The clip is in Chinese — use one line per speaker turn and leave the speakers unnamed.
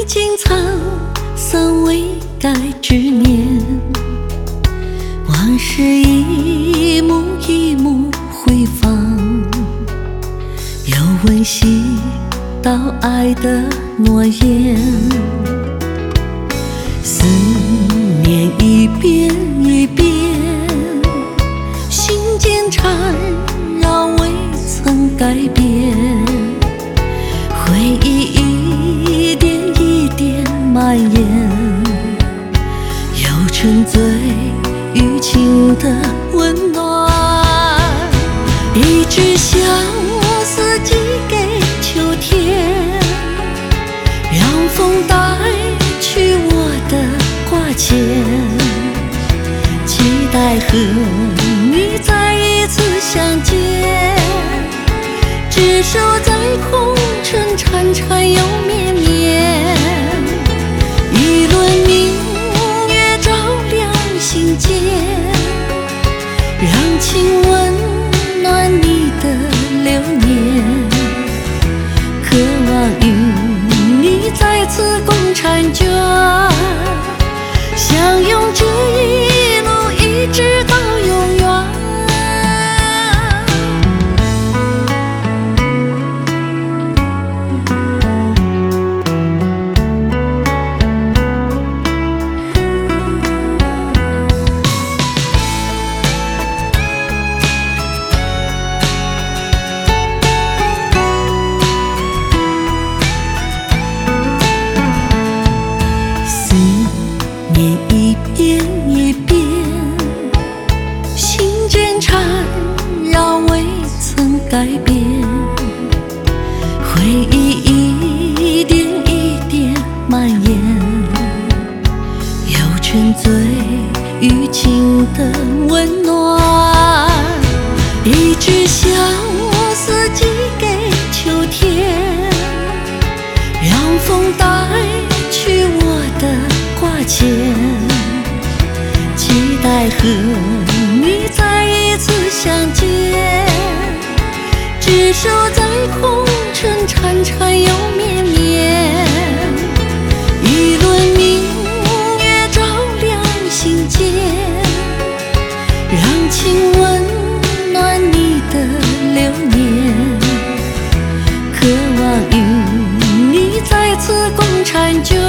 尽沧桑未改之年，往事一幕一幕回放，又温习到爱的诺言。思念一遍一遍，心间缠绕未曾改变，回忆一点一点蔓延，又沉醉于情的温暖。一支相思寄给秋天，让风带去我的挂牵，期待和你再一次相见，执手在红尘缠缠又绵绵，一轮明月照亮心间，让情温暖你的流年，渴望与你再次共婵娟，相拥这一路一直到永远。一遍一遍，心间缠绕未曾改变，回忆一点一点蔓延，又沉醉于情的温暖。一支相思寄给秋天，让风带去我的挂牵，期待和你再一次相见，执手在红尘缠缠又绵绵，一轮明月照亮心间，让情温暖你的流年，渴望与你再次共婵娟。